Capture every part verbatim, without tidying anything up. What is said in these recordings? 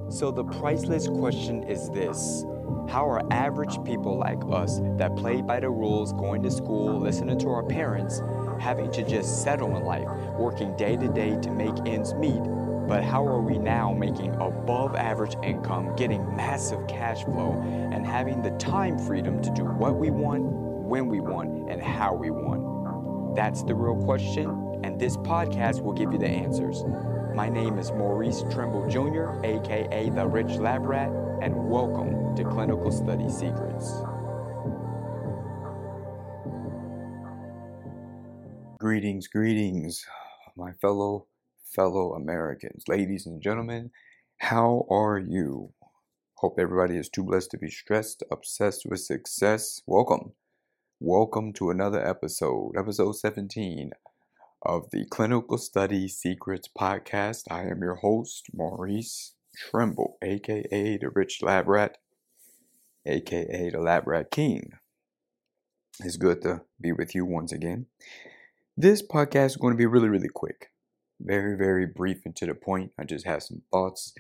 So the priceless question is this: how are average people like us that play by the rules, going to school, listening to our parents, having to just settle in life, working day to day to make ends meet, but how are we now making above average income, getting massive cash flow, and having the time freedom to do what we want, when we want, and how we want? That's the real question, and this podcast will give you the answers. My name is Maurice Trimble Junior, aka The Rich Lab Rat, and welcome to Clinical Study Secrets. Greetings, greetings, my fellow, fellow Americans. Ladies and gentlemen, how are you? Hope everybody is too blessed to be stressed, obsessed with success. Welcome. Welcome to another episode, episode seventeen of the Clinical Study Secrets podcast. I am your host, Maurice Trimble, aka The Rich Lab Rat, aka The Lab Rat King. It's good to be with you once again. This podcast is going to be really, really quick. Very, very brief and to the point. I just have some thoughts.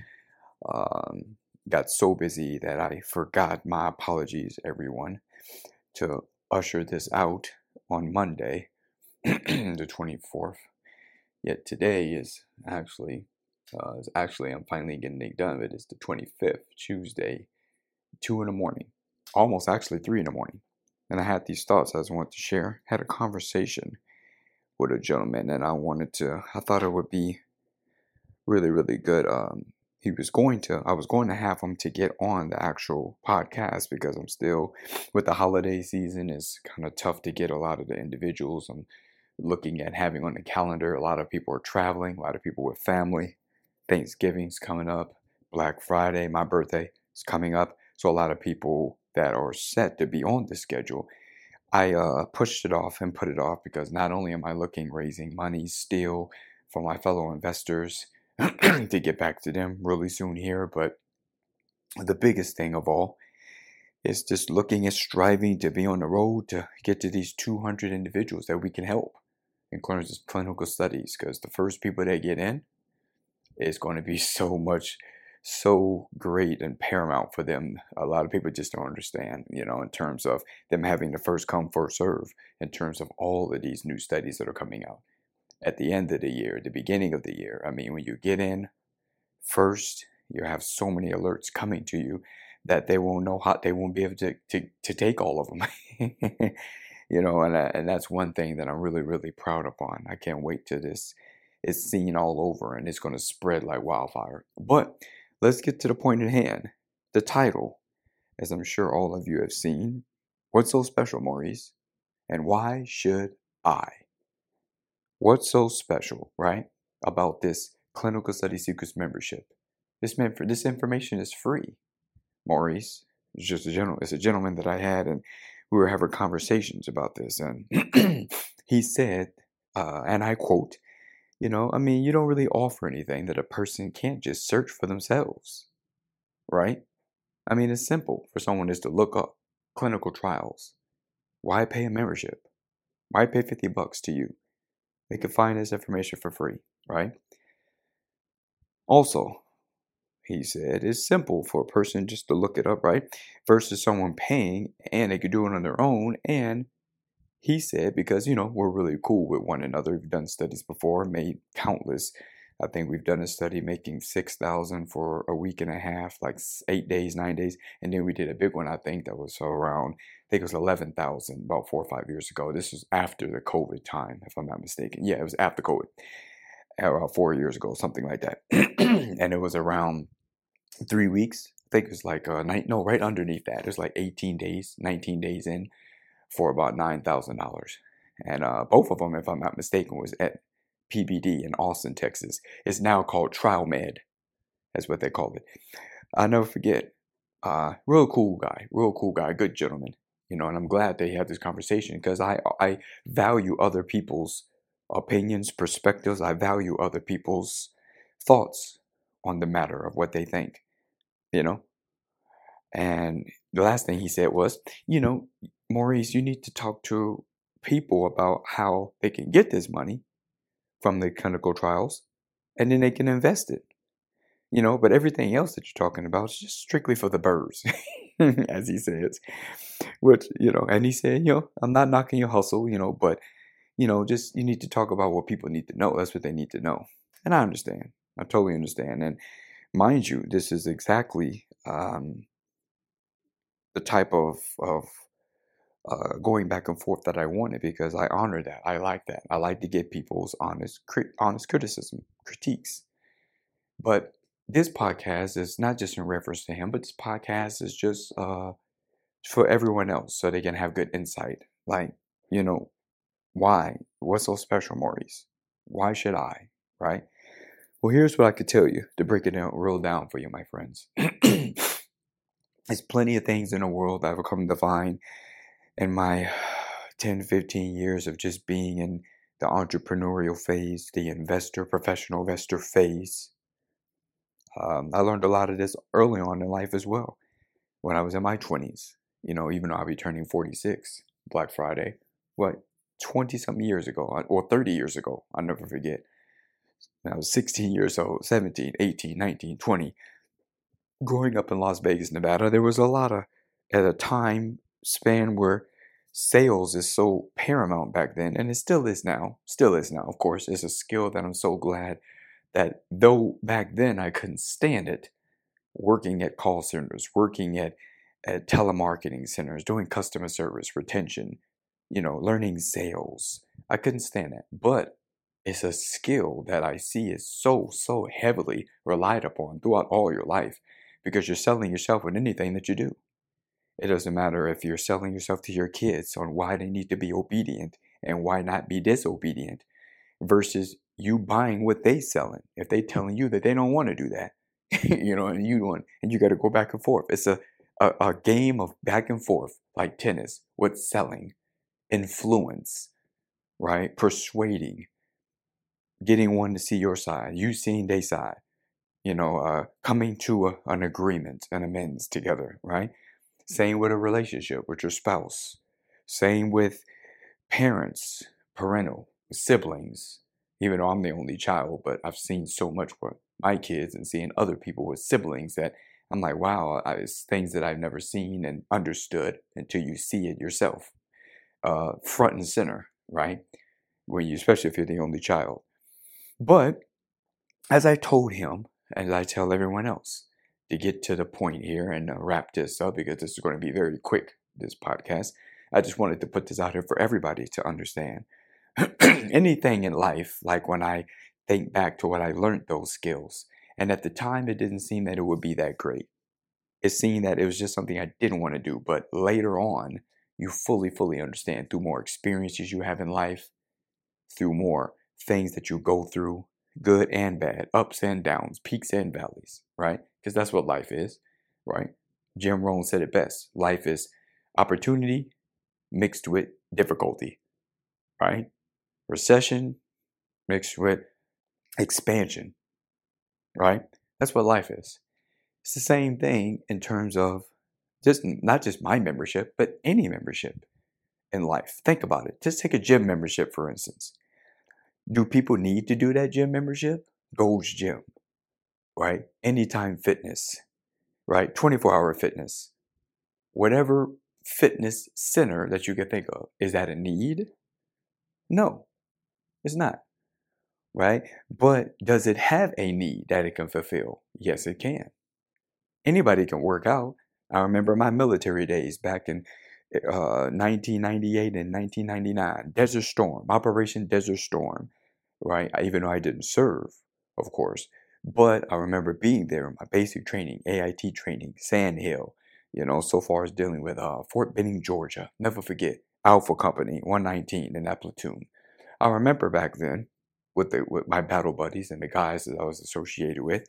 Um, got so busy that I forgot. My apologies, everyone, to usher this out on Monday, the twenty-fourth. Yet today is actually, uh, is actually I'm finally getting it done. It is the twenty-fifth, Tuesday, two in the morning, almost actually three in the morning. And I had these thoughts I just wanted to share. Had a conversation with a gentleman, and I wanted to. I thought it would be really, really good. Um, he was going to. I was going to have him to get on the actual podcast because I'm still with the holiday season. It's kind of tough to get a lot of the individuals I'm looking at having on the calendar. A lot of people are traveling. A lot of people with family. Thanksgiving's coming up. Black Friday, my birthday is coming up. So a lot of people that are set to be on the schedule. I uh, pushed it off and put it off because not only am I looking raising money still for my fellow investors to get back to them really soon here, but the biggest thing of all is just looking at striving to be on the road to get to these two hundred individuals that we can help in clinical studies, because the first people that get in is going to be so much, so great and paramount for them. A lot of people just don't understand, you know, in terms of them having the first come, first serve, in terms of all of these new studies that are coming out at the end of the year, the beginning of the year. I mean, when you get in first, you have so many alerts coming to you that they won't know how, they won't be able to, to, to take all of them. You know, and, and that's one thing that I'm really, really proud upon. I can't wait till this is seen all over and it's going to spread like wildfire. But let's get to the point at hand. The title, as I'm sure all of you have seen, What's So Special, Maurice? And why should I? What's so special, right, about this Clinical Study Secrets membership? This meant for this information is free. Maurice is just a gentleman. It's a gentleman that I had, and we were having conversations about this, and he said, uh, and I quote, you know, I mean, you don't really offer anything that a person can't just search for themselves, right? I mean, it's simple for someone is to look up clinical trials. Why pay a membership? Why pay fifty bucks to you? They can find this information for free, right? Also, he said, it's simple for a person just to look it up, right? Versus someone paying, and they could do it on their own. And he said, because, you know, we're really cool with one another. We've done studies before, made countless. I think we've done a study making six thousand for a week and a half, like eight days, nine days. And then we did a big one, I think, that was around, I think it was eleven thousand about four or five years ago. This was after the COVID time, if I'm not mistaken. Yeah, it was after COVID, about four years ago, something like that. And it was around three weeks. I think it was like a night, no, right underneath that. It was like eighteen days, nineteen days in for about nine thousand dollars. And uh, both of them, if I'm not mistaken, was at P B D in Austin, Texas. It's now called TrialMed. That's what they call it. I'll never forget. Uh, real cool guy, real cool guy, good gentleman. You know, and I'm glad they had this conversation because I, I value other people's opinions, perspectives. I value other people's thoughts on the matter of what they think, you know. And the last thing he said was, you know, Maurice, you need to talk to people about how they can get this money from the clinical trials, and then they can invest it. You know, but everything else that you're talking about is just strictly for the birds, as he says. Which, you know, and he said, you know, I'm not knocking your hustle, you know, but, you know, just you need to talk about what people need to know. That's what they need to know. And I understand. I totally understand. And mind you, this is exactly um, the type of, of uh, going back and forth that I wanted, because I honor that. I like that. I like to get people's honest, crit- honest criticism, critiques. But this podcast is not just in reference to him, but this podcast is just uh, for everyone else, so they can have good insight. Like, you know, why? What's so special, Maurice? Why should I? Right? Well, here's what I could tell you to break it down, real down for you, my friends. There's plenty of things in the world that I've come to find in my ten, fifteen years of just being in the entrepreneurial phase, the investor, professional investor phase. Um, I learned a lot of this early on in life as well, when I was in my twenties. You know, even though I'll be turning forty-six Black Friday, what, twenty something years ago, or thirty years ago, I'll never forget. When I was sixteen years old, seventeen, eighteen, nineteen, twenty. Growing up in Las Vegas, Nevada, there was a lot of, at a time span where sales is so paramount back then, and it still is now, still is now, of course. It's a skill that I'm so glad that, though back then I couldn't stand it, working at call centers, working at, at telemarketing centers, doing customer service, retention, you know, learning sales. I couldn't stand that. But it's a skill that I see is so, so heavily relied upon throughout all your life, because you're selling yourself with anything that you do. It doesn't matter if you're selling yourself to your kids on why they need to be obedient and why not be disobedient, versus you buying what they selling. If they telling you that they don't want to do that, you know, and you want, and you got to go back and forth. It's a, a a game of back and forth, like tennis. What's selling? Influence, right? Persuading, getting one to see your side, you seeing their side. You know, uh, coming to a, an agreement, an amends together, right? Same with a relationship with your spouse. Same with parents, parental, siblings. Even though I'm the only child, but I've seen so much with my kids and seeing other people with siblings that I'm like, wow, I, it's things that I've never seen and understood until you see it yourself, uh, front and center, right? When you, especially if you're the only child. But as I told him, as I tell everyone else, to get to the point here and uh, wrap this up, because this is going to be very quick, this podcast. I just wanted to put this out here for everybody to understand. Anything in life, like when I think back to what I learned those skills, and at the time it didn't seem that it would be that great. It seemed that it was just something I didn't want to do, but later on, you fully, fully understand through more experiences you have in life, through more things that you go through, good and bad, ups and downs, peaks and valleys, right? Because that's what life is, right? Jim Rohn said it best. Life is opportunity mixed with difficulty, right? Recession mixed with expansion, right? That's what life is. It's the same thing in terms of just not just my membership, but any membership in life. Think about it. Just take a gym membership, for instance. Do people need to do that gym membership? Gold's Gym, right? Anytime Fitness, right? twenty-four hour fitness. Whatever fitness center that you can think of. Is that a need? No, it's not, right? But does it have a need that it can fulfill? Yes, it can. Anybody can work out. I remember my military days back in uh, nineteen ninety-eight and nineteen ninety-nine. Desert Storm, Operation Desert Storm, right? I, even though I didn't serve, of course. But I remember being there in my basic training, A I T training, Sand Hill, you know, so far as dealing with uh, Fort Benning, Georgia. Never forget, Alpha Company, one nineteen in that platoon. I remember back then with the with my battle buddies and the guys that I was associated with,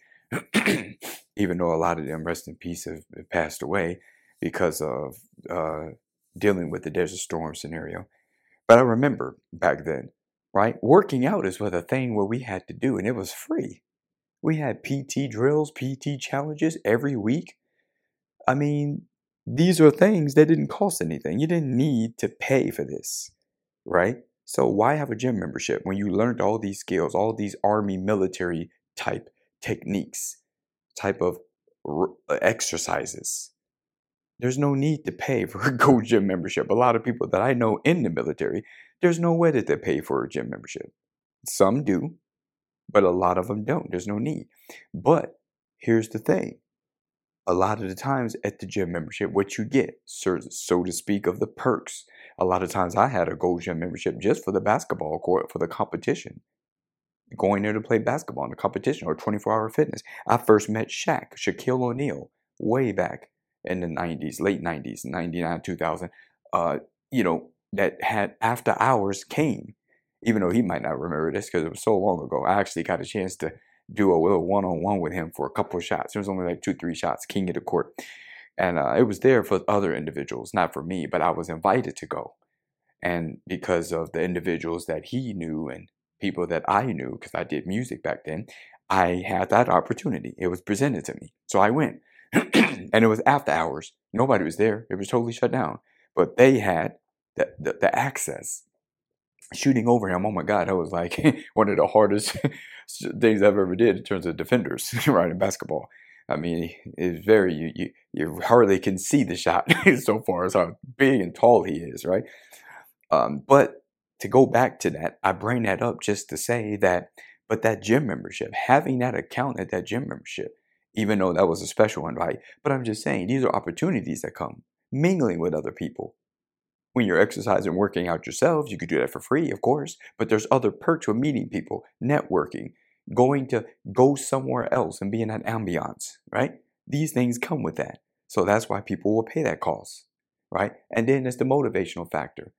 even though a lot of them, rest in peace, have, have passed away because of uh, dealing with the Desert Storm scenario. But I remember back then, right? Working out is what a thing what we had to do, and it was free. We had P T drills, P T challenges every week. I mean, these are things that didn't cost anything. You didn't need to pay for this, right? So why have a gym membership when you learned all these skills, all these army military type techniques, type of r- exercises. There's no need to pay for a Go Gym membership. A lot of people that I know in the military, there's no way that they pay for a gym membership. Some do, but a lot of them don't. There's no need. But here's the thing. A lot of the times at the gym membership, what you get, so, so to speak, of the perks. A lot of times I had a Go Gym membership just for the basketball court, for the competition. Going there to play basketball in the competition or twenty-four hour fitness. I first met Shaq, Shaquille O'Neal, way back in the nineties, late nineties, ninety-nine, two thousand. Uh, you know, that had after hours came, even though he might not remember this because it was so long ago. I actually got a chance to do a little one-on-one with him for a couple of shots. It was only like two, three shots, king of the court. And uh, it was there for other individuals, not for me, but I was invited to go. And because of the individuals that he knew and people that I knew, because I did music back then, I had that opportunity. It was presented to me. So I went. And it was after hours. Nobody was there. It was totally shut down. But they had the, the, the access. Shooting over him, oh my God, that was like one of the hardest things I've ever did in terms of defenders, right, in basketball. I mean, it's very, you, you, you hardly can see the shot so far as how big and tall he is, right? Um, but to go back to that, I bring that up just to say that, but that gym membership, having that account at that gym membership, even though that was a special invite, but I'm just saying, these are opportunities that come, mingling with other people. When you're exercising, working out yourselves, you could do that for free, of course, but there's other perks with meeting people, networking, going to go somewhere else and be in that ambiance, right? These things come with that. So that's why people will pay that cost, right? And then there's the motivational factor.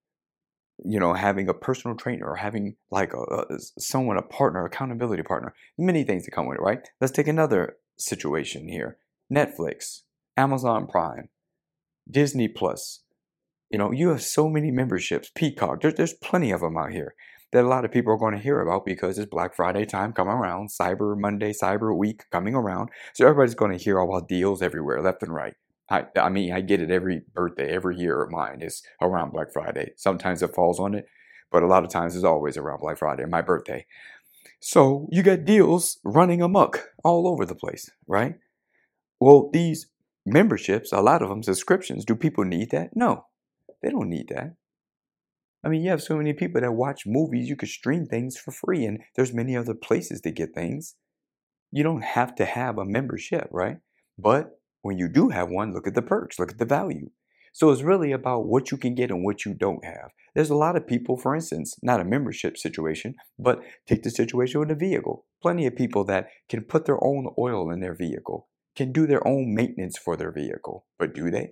You know, having a personal trainer or having like a, a someone, a partner, accountability partner, many things that come with it, right? Let's take another situation here. Netflix, Amazon Prime, Disney Plus. You know, you have so many memberships, Peacock, there's, there's plenty of them out here that a lot of people are going to hear about because it's Black Friday time coming around, Cyber Monday, Cyber Week coming around. So everybody's going to hear about deals everywhere, left and right. I, I mean, I get it every birthday, every year of mine is around Black Friday. Sometimes it falls on it, but a lot of times it's always around Black Friday, my birthday. So you got deals running amok all over the place, right? Well, these memberships, a lot of them, subscriptions, do people need that? No. They don't need that. I mean, you have so many people that watch movies, you could stream things for free, and there's many other places to get things. You don't have to have a membership, right? But when you do have one, look at the perks, look at the value. So it's really about what you can get and what you don't have. There's a lot of people, for instance, not a membership situation, but take the situation with a vehicle. Plenty of people that can put their own oil in their vehicle, can do their own maintenance for their vehicle. But do they?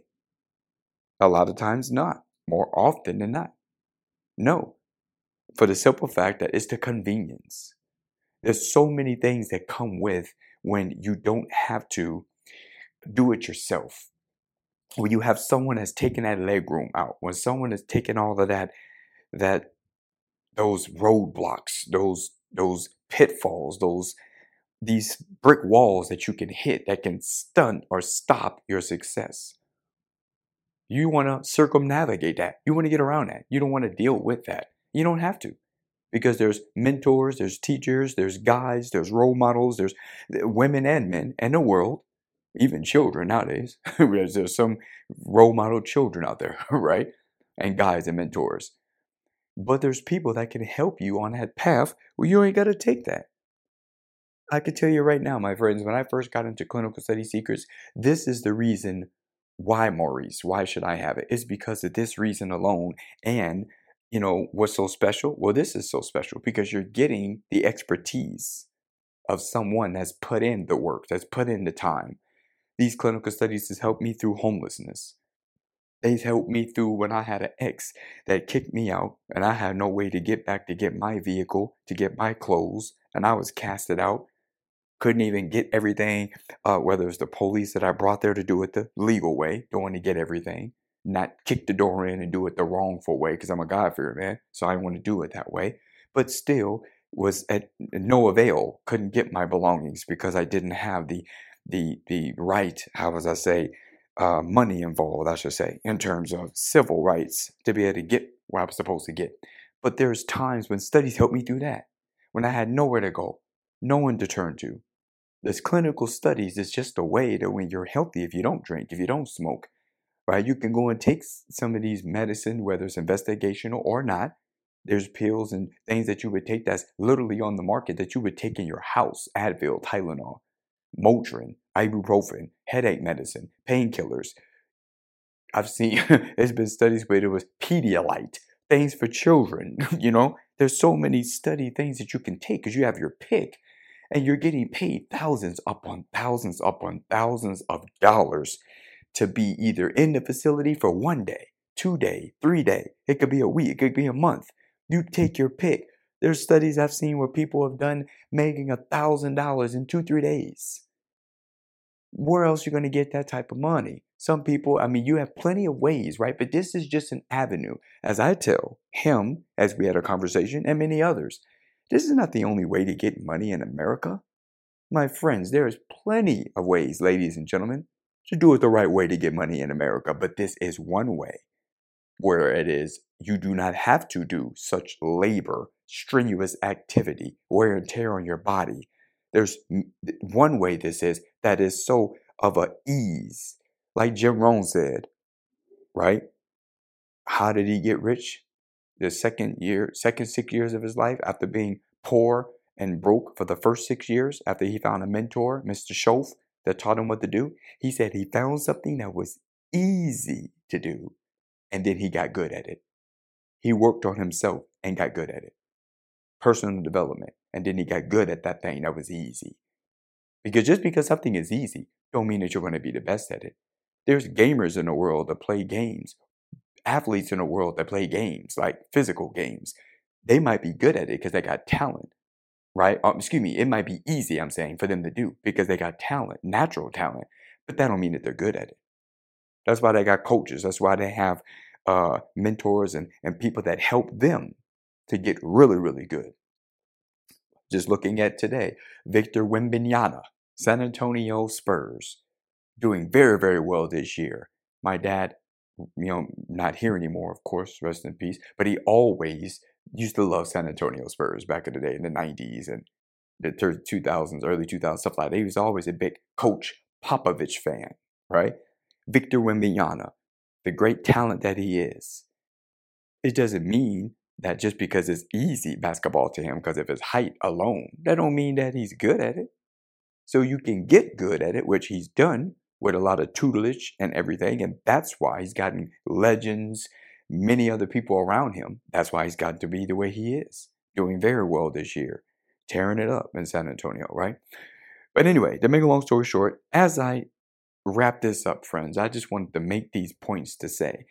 A lot of times not, more often than not. No, for the simple fact that it's the convenience. There's so many things that come with when you don't have to do it yourself. When you have someone that's taken that leg room out, when someone has taken all of that, that those roadblocks, those those pitfalls, those these brick walls that you can hit that can stunt or stop your success. You want to circumnavigate that. You want to get around that. You don't want to deal with that. You don't have to, because there's mentors, there's teachers, there's guides, there's role models, there's women and men and the world, even children nowadays. there's, there's some role model children out there, right? And guides and mentors. But there's people that can help you on that path where you ain't got to take that. I can tell you right now, my friends, when I first got into Clinical Study Secrets, this is the reason why, Maurice, why should I have it? It's because of this reason alone. And, you know, what's so special? Well, this is so special because you're getting the expertise of someone that's put in the work, that's put in the time. These clinical studies has helped me through homelessness. They've helped me through when I had an ex that kicked me out and I had no way to get back to get my vehicle, to get my clothes, and I was casted out. Couldn't even get everything, uh, whether it's the police that I brought there to do it the legal way, don't want to get everything, not kick the door in and do it the wrongful way, because I'm a God-fearer man, so I want to do it that way. But still was at no avail, couldn't get my belongings because I didn't have the the the right, how was I say, uh, money involved, I should say, in terms of civil rights to be able to get what I was supposed to get. But there's times when studies helped me do that, when I had nowhere to go, no one to turn to. There's clinical studies. It's just a way that when you're healthy, if you don't drink, if you don't smoke, right, you can go and take some of these medicine, whether it's investigational or not. There's pills and things that you would take that's literally on the market that you would take in your house. Advil, Tylenol, Motrin, ibuprofen, headache medicine, painkillers. I've seen, there's been studies where there was Pedialyte, things for children, you know. There's so many study things that you can take because you have your pick and you're getting paid thousands upon thousands upon thousands of dollars to be either in the facility for one day, two day, three day. It could be a week, it could be a month. You take your pick. There's studies I've seen where people have done making a thousand dollars in two, three days. Where else are you going to get that type of money? Some people, I mean, you have plenty of ways, right? But this is just an avenue. As I tell him, as we had a conversation, and many others, this is not the only way to get money in America. My friends, there is plenty of ways, ladies and gentlemen, to do it the right way to get money in America. But this is one way where it is you do not have to do such labor, strenuous activity, wear and tear on your body. There's one way this is that is so of a ease. Like Jim Rohn said, right? How did he get rich? The second year, second six years of his life after being poor and broke for the first six years after he found a mentor, Mister Schoaf, that taught him what to do. He said he found something that was easy to do and then he got good at it. He worked on himself and got good at it. Personal development. And then he got good at that thing that was easy. Because just because something is easy, don't mean that you're going to be the best at it. There's gamers in the world that play games. Athletes in the world that play games, like physical games. They might be good at it because they got talent, right? Um, excuse me, it might be easy, I'm saying, for them to do because they got talent, natural talent. But that don't mean that they're good at it. That's why they got coaches. That's why they have uh, mentors and, and people that help them to get really, really good. Just looking at today, Victor Wembanyama, San Antonio Spurs, doing very, very well this year. My dad, you know, not here anymore, of course, rest in peace, but he always used to love San Antonio Spurs back in the day in the nineties and the two thousands, early two thousands, stuff like that. He was always a big Coach Popovich fan, right? Victor Wembanyama, the great talent that he is. It doesn't mean that just because it's easy basketball to him because of his height alone, that don't mean that he's good at it. So you can get good at it, which he's done with a lot of tutelage and everything. And that's why he's gotten legends, many other people around him. That's why he's gotten to be the way he is, doing very well this year, tearing it up in San Antonio, right? But anyway, to make a long story short, as I wrap this up, friends, I just wanted to make these points to say,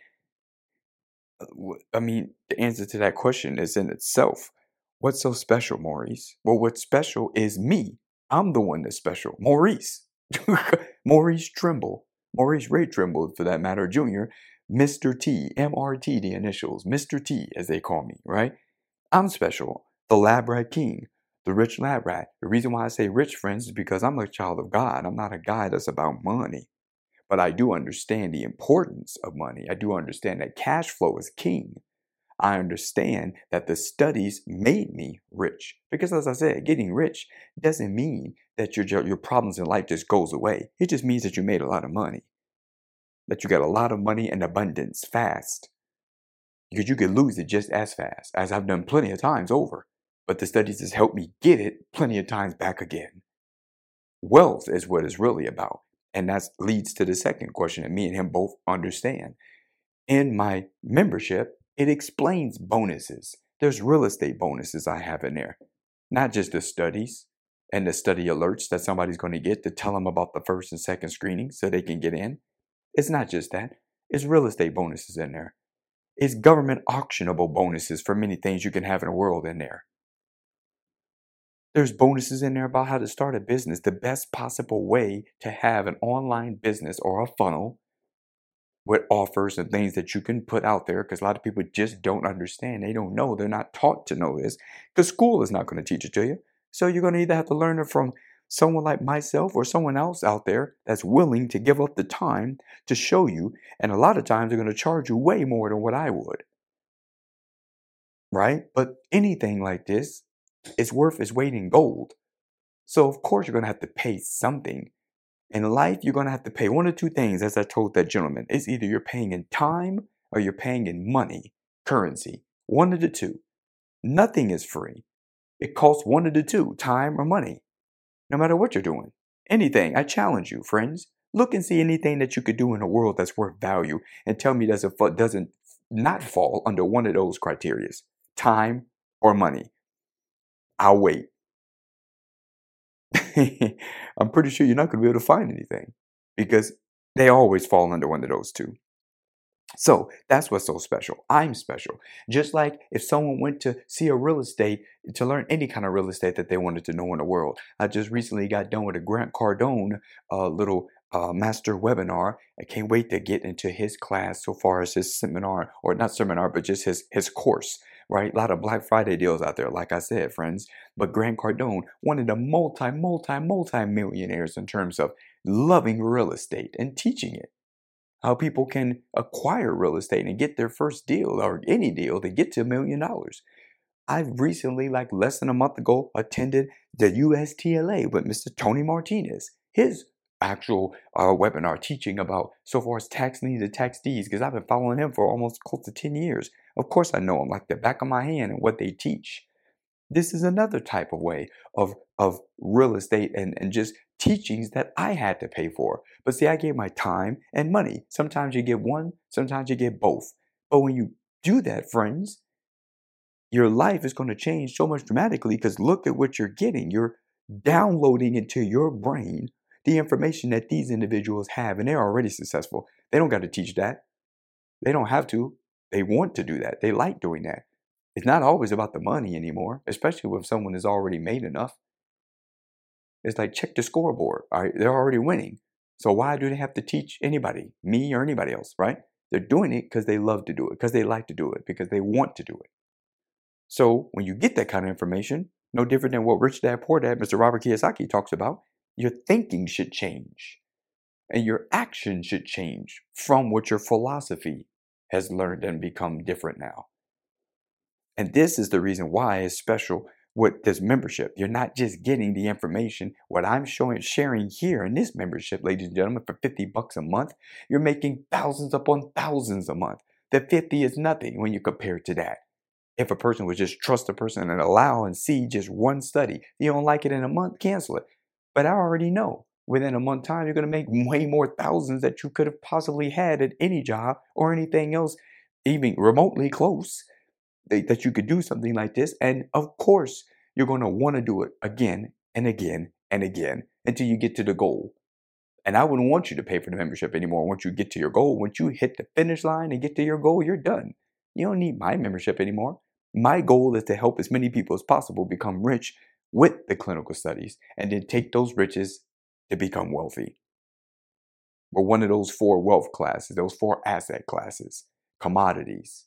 I mean, the answer to that question is in itself. What's so special, Maurice? Well, what's special is me. I'm the one that's special. Maurice. Maurice Trimble. Maurice Ray Trimble, for that matter, Junior Mister T. M R T, the initials. Mister T, as they call me, right? I'm special. The Lab Rat King. The rich lab rat. The reason why I say rich, friends, is because I'm a child of God. I'm not a guy that's about money. But I do understand the importance of money. I do understand that cash flow is king. I understand that the studies made me rich. Because as I said, getting rich doesn't mean that your, your problems in life just goes away. It just means that you made a lot of money. That you got a lot of money in abundance fast. Because you could lose it just as fast, as I've done plenty of times over. But the studies has helped me get it plenty of times back again. Wealth is what it's really about. And that leads to the second question that me and him both understand. In my membership, it explains bonuses. There's real estate bonuses I have in there. Not just the studies and the study alerts that somebody's going to get to tell them about the first and second screening so they can get in. It's not just that. It's real estate bonuses in there. It's government auctionable bonuses for many things you can have in the world in there. There's bonuses in there about how to start a business, the best possible way to have an online business or a funnel with offers and things that you can put out there, because a lot of people just don't understand. They don't know. They're not taught to know this because school is not going to teach it to you. So you're going to either have to learn it from someone like myself or someone else out there that's willing to give up the time to show you. And a lot of times they're going to charge you way more than what I would. Right? But anything like this, it's worth its weight in gold. So of course you're going to have to pay something. In life, you're going to have to pay one or two things, as I told that gentleman. It's either you're paying in time or you're paying in money, currency. One of the two. Nothing is free. It costs one of the two, time or money. No matter what you're doing. Anything. I challenge you, friends. Look and see anything that you could do in a world that's worth value and tell me does it doesn't not fall under one of those criteria. Time or money. I'll wait. I'm pretty sure you're not going to be able to find anything because they always fall under one of those two. So that's what's so special. I'm special. Just like if someone went to see a real estate to learn any kind of real estate that they wanted to know in the world. I just recently got done with a Grant Cardone uh, little uh, master webinar. I can't wait to get into his class so far as his seminar, or not seminar, but just his, his course, right? A lot of Black Friday deals out there, like I said, friends. But Grant Cardone, one of the multi, multi, multi millionaires in terms of loving real estate and teaching it. How people can acquire real estate and get their first deal or any deal to get to a million dollars. I've recently, like less than a month ago, attended the U S T L A with Mister Tony Martinez. His actual uh, webinar teaching about so far as tax liens and tax deeds, because I've been following him for almost close to ten years. Of course I know him like the back of my hand and what they teach. This is another type of way of, of real estate and, and just teachings that I had to pay for. But see, I gave my time and money. Sometimes you get one, sometimes you get both. But when you do that, friends, your life is going to change so much dramatically because look at what you're getting. You're downloading into your brain the information that these individuals have, and they're already successful. They don't got to teach that. They don't have to. They want to do that. They like doing that. It's not always about the money anymore, especially if someone has already made enough. It's like, check the scoreboard. All right, they're already winning. So why do they have to teach anybody, me or anybody else, right? They're doing it because they love to do it, because they like to do it, because they want to do it. So when you get that kind of information, no different than what Rich Dad Poor Dad, Mister Robert Kiyosaki talks about, your thinking should change. And your action should change from what your philosophy has learned and become different now. And this is the reason why it's special with this membership. You're not just getting the information. What I'm showing, sharing here in this membership, ladies and gentlemen, for fifty bucks a month, you're making thousands upon thousands a month. The fifty is nothing when you compare it to that. If a person would just trust a person and allow and see just one study, you don't like it in a month, cancel it. But I already know within a month time, you're going to make way more thousands that you could have possibly had at any job or anything else, even remotely close. That you could do something like this. And of course, you're going to want to do it again and again and again until you get to the goal. And I wouldn't want you to pay for the membership anymore. Once you get to your goal, once you hit the finish line and get to your goal, you're done. You don't need my membership anymore. My goal is to help as many people as possible become rich with the clinical studies and then take those riches to become wealthy. We're one of those four wealth classes, those four asset classes, commodities,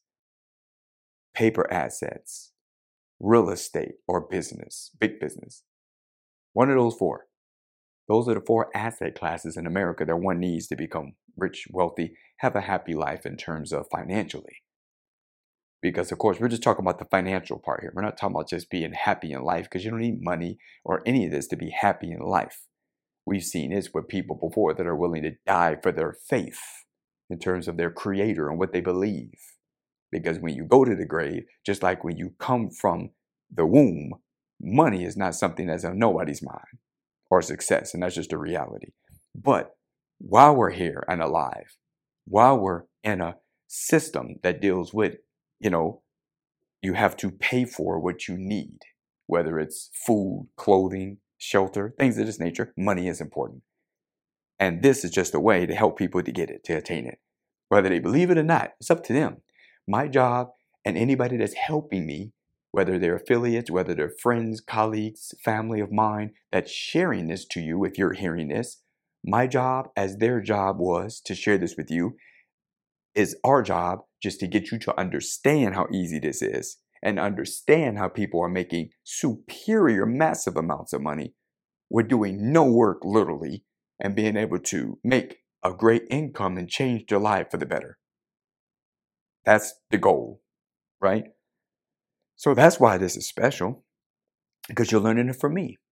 paper assets, real estate or business, big business. One of those four. Those are the four asset classes in America that one needs to become rich, wealthy, have a happy life in terms of financially. Because of course, we're just talking about the financial part here. We're not talking about just being happy in life because you don't need money or any of this to be happy in life. We've seen this with people before that are willing to die for their faith in terms of their creator and what they believe. Because when you go to the grave, just like when you come from the womb, money is not something that's on nobody's mind or success. And that's just a reality. But while we're here and alive, while we're in a system that deals with, you know, you have to pay for what you need, whether it's food, clothing, shelter, things of this nature, money is important. And this is just a way to help people to get it, to attain it. Whether they believe it or not, it's up to them. My job and anybody that's helping me, whether they're affiliates, whether they're friends, colleagues, family of mine, that's sharing this to you, if you're hearing this, my job, as their job was to share this with you, is our job just to get you to understand how easy this is and understand how people are making superior, massive amounts of money. We're doing no work, literally, and being able to make a great income and change their life for the better. That's the goal, right? So that's why this is special, because you're learning it from me.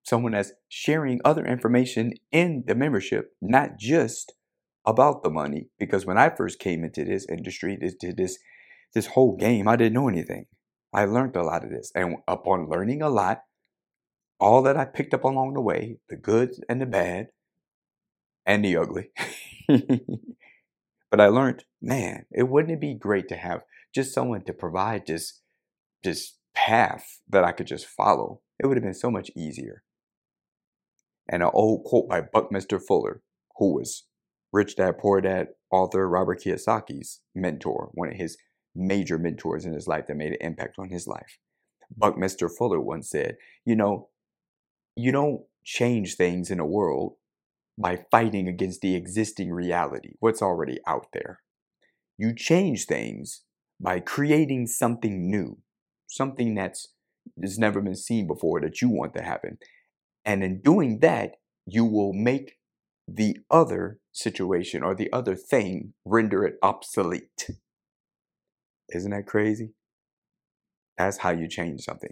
Someone that's sharing other information in the membership, not just about the money. Because when I first came into this industry, this this this whole game, I didn't know anything. I learned a lot of this, and upon learning a lot, all that I picked up along the way, the good and the bad and the ugly. But I learned, man, it wouldn't it be great to have just someone to provide this this path that I could just follow? It would have been so much easier. And an old quote by Buckminster Fuller, who was Rich Dad Poor Dad author Robert Kiyosaki's mentor, one of his major mentors in his life that made an impact on his life. Buckminster Fuller once said, you know, you don't change things in a world by fighting against the existing reality, what's already out there. You change things by creating something new, something that's has never been seen before that you want to happen. And in doing that, you will make the other situation or the other thing render it obsolete. Isn't that crazy? That's how you change something.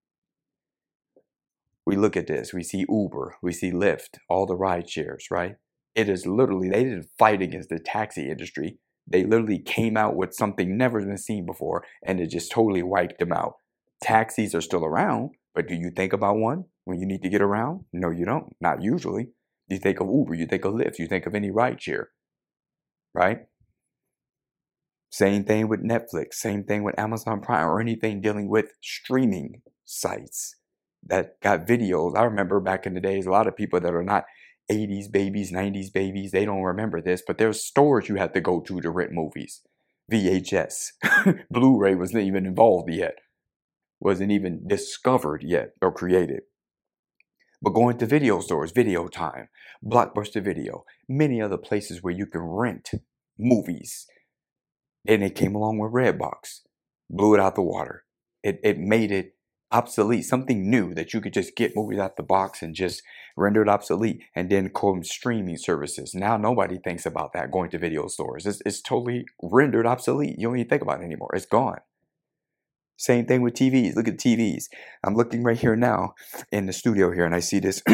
We look at this, we see Uber, we see Lyft, all the ride shares, right? It is literally, they didn't fight against the taxi industry. They literally came out with something never been seen before, and it just totally wiped them out. Taxis are still around, but do you think about one when you need to get around? No, you don't. Not usually. You think of Uber, you think of Lyft, you think of any ride share, right? Same thing with Netflix, same thing with Amazon Prime, or anything dealing with streaming sites that got videos. I remember back in the days, a lot of people that are not eighties babies, nineties babies, they don't remember this, but there's stores you had to go to to rent movies. V H S. Blu-ray wasn't even involved yet. Wasn't even discovered yet or created. But going to video stores, Video Time, Blockbuster Video, many other places where you can rent movies. And it came along with Redbox. Blew it out the water. It, it made it obsolete, something new that you could just get movies out the box and just render it obsolete, and then call them streaming services. Now nobody thinks about that, going to video stores. It's, it's totally rendered obsolete. You don't even think about it anymore. It's gone. Same thing with T Vs. Look at T Vs. I'm looking right here now in the studio here, and I see this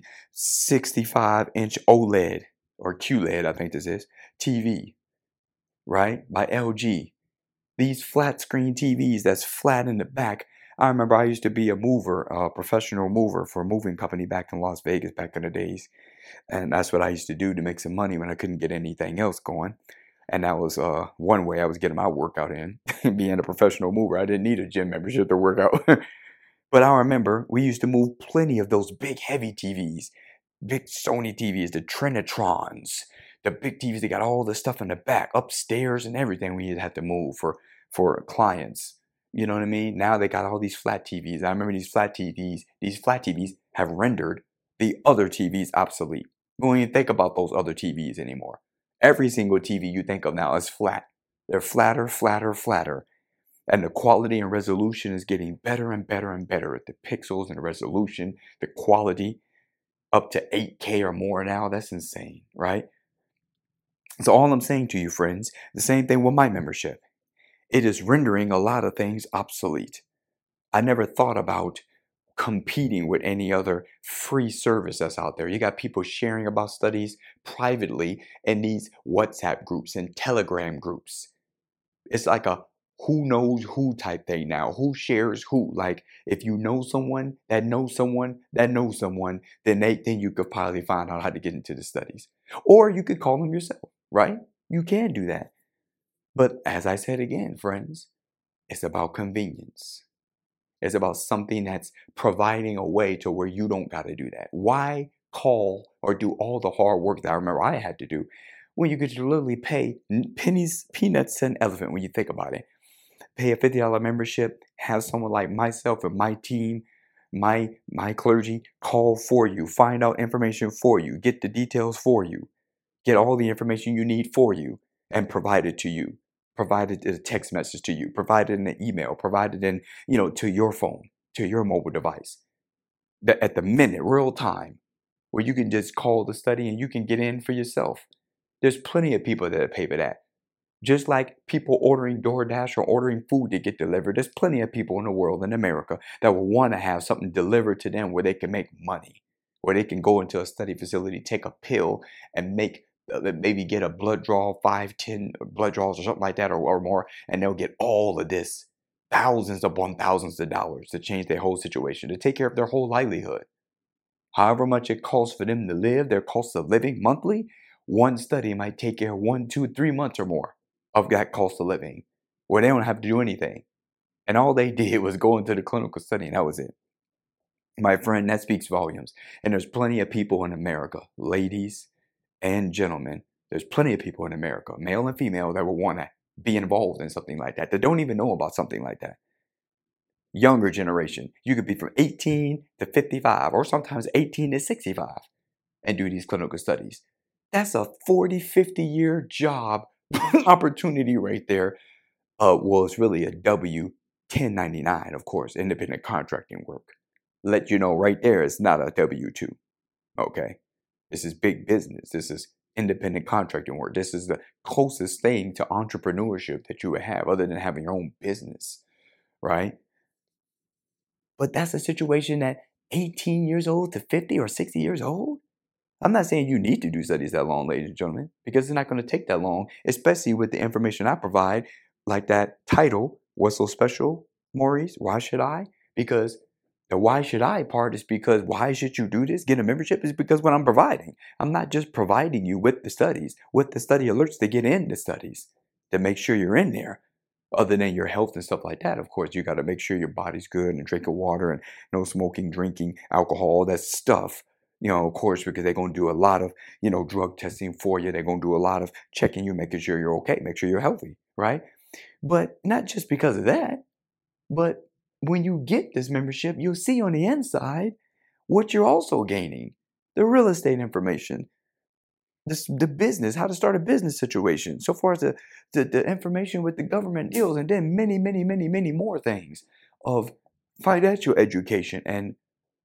sixty-five inch OLED or Q L E D, I think this is, T V, right? By L G. These flat screen T Vs that's flat in the back. I remember I used to be a mover, a professional mover for a moving company back in Las Vegas back in the days. And that's what I used to do to make some money when I couldn't get anything else going. And that was uh, one way I was getting my workout in. Being a professional mover, I didn't need a gym membership to work out. But I remember we used to move plenty of those big heavy T Vs, big Sony T Vs, the Trinitrons, the big T Vs that got all the stuff in the back, upstairs and everything we had to move for, for clients. You know what I mean? Now they got all these flat T Vs. I remember these flat T Vs, these flat T Vs have rendered the other T Vs obsolete. We don't even think about those other T Vs anymore. Every single T V you think of now is flat. They're flatter, flatter, flatter. And the quality and resolution is getting better and better and better at the pixels and the resolution, the quality up to eight K or more now. That's insane, right? So all I'm saying to you, friends, the same thing with my membership. It is rendering a lot of things obsolete. I never thought about competing with any other free service that's out there. You got people sharing about studies privately in these WhatsApp groups and Telegram groups. It's like a who knows who type thing now. Who shares who? Like if you know someone that knows someone that knows someone, then they then you could probably find out how to get into the studies. Or you could call them yourself, right? You can do that. But as I said again, friends, it's about convenience. It's about something that's providing a way to where you don't got to do that. Why call or do all the hard work that I remember I had to do when you could literally pay pennies, peanuts, and elephant when you think about it? Pay a fifty dollar membership, have someone like myself and my team, my, my clergy call for you, find out information for you, get the details for you, get all the information you need for you, and provide it to you. Provided a text message to you, provided in an email, provided in, you know, to your phone, to your mobile device. That at the minute, real time, where you can just call the study and you can get in for yourself. There's plenty of people that pay for that. Just like people ordering DoorDash or ordering food to get delivered, there's plenty of people in the world, in America, that will want to have something delivered to them where they can make money, where they can go into a study facility, take a pill, and make uh, maybe get a blood draw, five, ten blood draws or something like that, or, or more, and they'll get all of this, thousands upon thousands of dollars to change their whole situation, to take care of their whole livelihood. However much it costs for them to live, their cost of living monthly, one study might take care of one, two, three months or more of that cost of living, where they don't have to do anything. And all they did was go into the clinical study, and that was it. My friend, that speaks volumes. And there's plenty of people in America, ladies and gentlemen, there's plenty of people in America, male and female, that will want to be involved in something like that, that don't even know about something like that. Younger generation, you could be from eighteen to fifty-five, or sometimes eighteen to sixty-five, and do these clinical studies. That's a forty, fifty year job opportunity right there. Uh, well, it's really a W ten ninety-nine, of course, independent contracting work. Let you know right there, it's not a W two. Okay, this is big business. This is independent contracting work. This is the closest thing to entrepreneurship that you would have, other than having your own business, right? But that's a situation at eighteen years old to fifty or sixty years old. I'm not saying you need to do studies that long, ladies and gentlemen, because it's not going to take that long, especially with the information I provide, like that title, What's So Special, Maurice? Why should I? Because the why should I part is because why should you do this? Get a membership is because what I'm providing. I'm not just providing you with the studies, with the study alerts to get in the studies, to make sure you're in there. Other than your health and stuff like that, of course, you got to make sure your body's good and drinking water and no smoking, drinking, alcohol, all that stuff. You know, of course, because they're going to do a lot of, you know, drug testing for you. They're going to do a lot of checking you, making sure you're okay, make sure you're healthy, right? But not just because of that, but when you get this membership, you'll see on the inside what you're also gaining. The real estate information, this, the business, how to start a business situation, so far as the, the, the information with the government deals, and then many, many, many, many more things of financial education and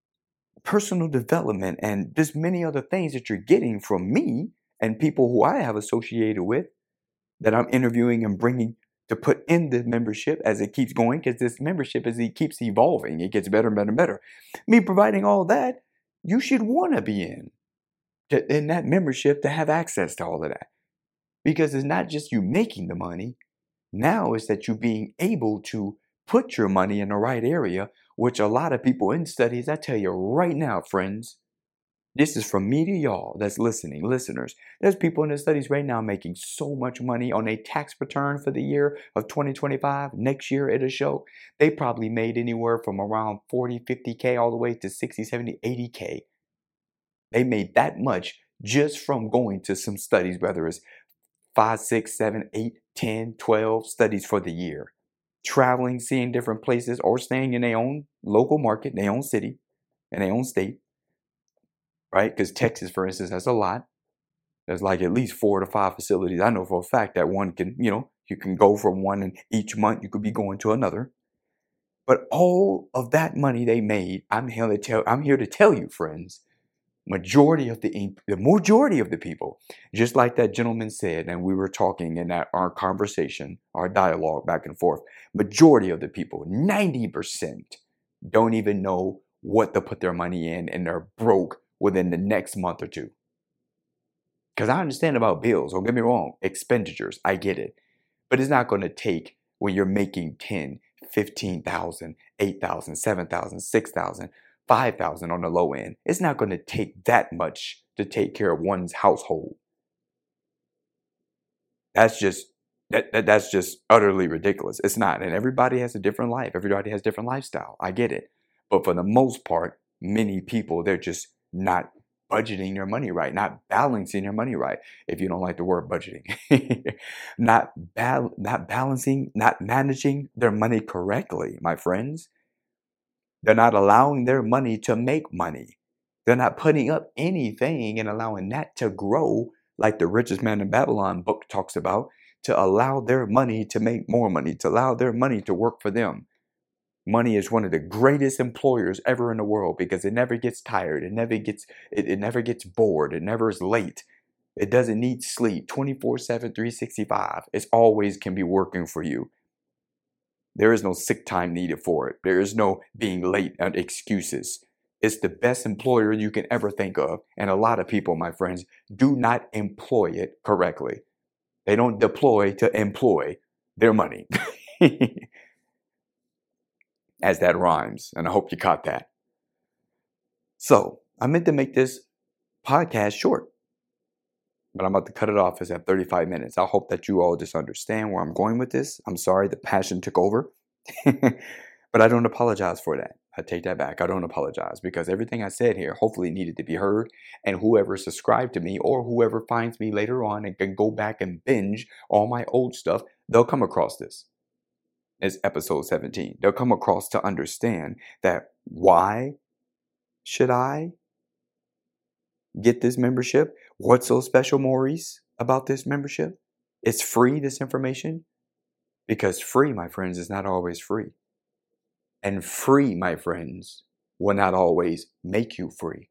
personal development, and just many other things that you're getting from me and people who I have associated with, that I'm interviewing and bringing to put in the membership as it keeps going, because this membership, as it keeps evolving, it gets better and better and better. Me providing all that, you should want to be in, to, in that membership, to have access to all of that. Because it's not just you making the money, now it's that you being able to put your money in the right area, which a lot of people in studies, I tell you right now, friends, this is from me to y'all that's listening, listeners. There's people in the studies right now making so much money on a tax return for the year of twenty twenty-five. Next year it'll show they probably made anywhere from around forty, fifty K all the way to sixty, seventy, eighty K. They made that much just from going to some studies, whether it's five, six, seven, eight, ten, twelve studies for the year. Traveling, seeing different places, or staying in their own local market, their own city, in their own state. Right? Because Texas, for instance, has a lot. There's like at least four to five facilities. I know for a fact that one can, you know, you can go from one, and each month you could be going to another. But all of that money they made, I'm here to tell, I'm here to tell you, friends, majority of the the majority of the people, just like that gentleman said, and we were talking in that our conversation, our dialogue back and forth, majority of the people, ninety percent, don't even know what to put their money in, and they're broke within the next month or two. Because I understand about bills, don't get me wrong, expenditures, I get it. But it's not going to take, when you're making ten, fifteen thousand, eight thousand, seven thousand, six thousand, five thousand on the low end. It's not going to take that much to take care of one's household. That's just that, that that's just utterly ridiculous. It's not. And everybody has a different life. Everybody has a different lifestyle. I get it. But for the most part, many people, they're just not budgeting their money right, not balancing their money right. If you don't like the word budgeting, not bal- not balancing, not managing their money correctly, my friends. They're not allowing their money to make money. They're not putting up anything and allowing that to grow, like the Richest Man in Babylon book talks about, to allow their money to make more money, to allow their money to work for them. Money is one of the greatest employers ever in the world, because it never gets tired. It never gets, it, it never gets bored. It never is late. It doesn't need sleep. twenty-four seven, three sixty-five. It always can be working for you. There is no sick time needed for it. There is no being late and excuses. It's the best employer you can ever think of. And a lot of people, my friends, do not employ it correctly. They don't deploy to employ their money. As that rhymes. And I hope you caught that. So I meant to make this podcast short, but I'm about to cut it off. It's at thirty-five minutes. I hope that you all just understand where I'm going with this. I'm sorry the passion took over, but I don't apologize for that. I take that back. I don't apologize because everything I said here hopefully needed to be heard, and whoever subscribed to me or whoever finds me later on and can go back and binge all my old stuff, they'll come across this. It's episode seventeen. They'll come across to understand that why should I get this membership? What's so special, Maurice, about this membership? It's free, this information? Because free, my friends, is not always free. And free, my friends, will not always make you free.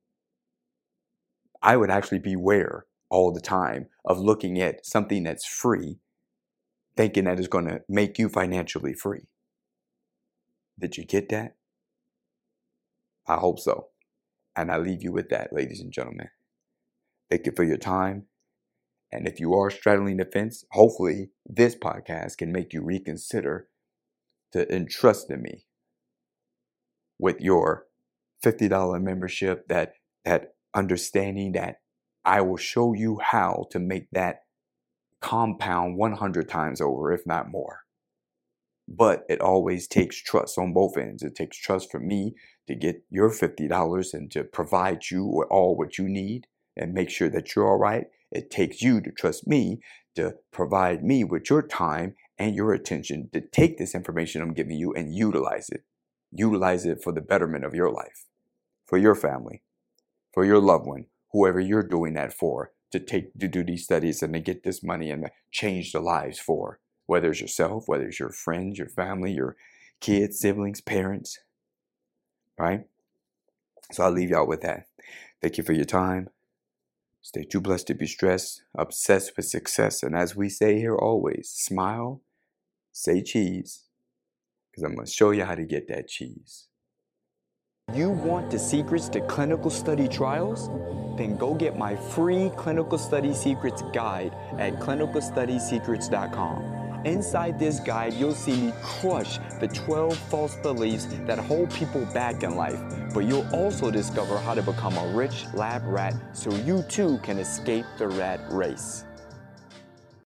I would actually beware all the time of looking at something that's free, thinking that it's going to make you financially free. Did you get that? I hope so. And I leave you with that, ladies and gentlemen. Thank you for your time. And if you are straddling the fence, hopefully this podcast can make you reconsider to entrust in me with your fifty dollars membership, that, that understanding that I will show you how to make that compound one hundred times over, if not more. But it always takes trust on both ends. It takes trust for me to get your fifty dollars and to provide you with all what you need and make sure that you're all right. It takes you to trust me to provide me with your time and your attention to take this information I'm giving you and utilize it. Utilize it for the betterment of your life, for your family, for your loved one, whoever you're doing that for, to take to do these studies and to get this money and to change the lives for. Whether it's yourself, whether it's your friends, your family, your kids, siblings, parents, right? So I'll leave y'all with that. Thank you for your time. Stay too blessed to be stressed, obsessed with success. And as we say here always, smile, say cheese, because I'm going to show you how to get that cheese. You want the secrets to clinical study trials? Then go get my free Clinical Study Secrets guide at clinical study secrets dot com. Inside this guide, you'll see me crush the twelve false beliefs that hold people back in life. But you'll also discover how to become a rich lab rat so you too can escape the rat race.